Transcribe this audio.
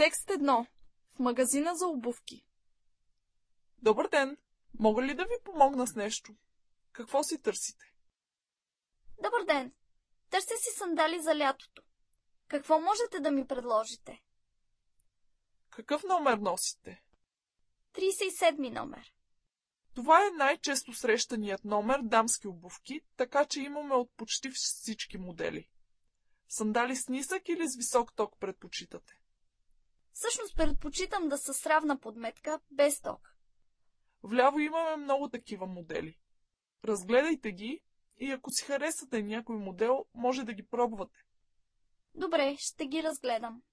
Текст 1. В магазина за обувки. Добър ден! Мога ли да ви помогна с нещо? Какво си търсите? Добър ден! Търся си сандали за лятото. Какво можете да ми предложите? Какъв номер носите? 37 номер. Това е най-често срещаният номер дамски обувки, така че имаме от почти всички модели. Сандали с нисък или с висок ток предпочитате? Всъщност предпочитам да са с равна подметка, без ток. Вляво имаме много такива модели. Разгледайте ги и ако си харесате някой модел, може да ги пробвате. Добре, ще ги разгледам.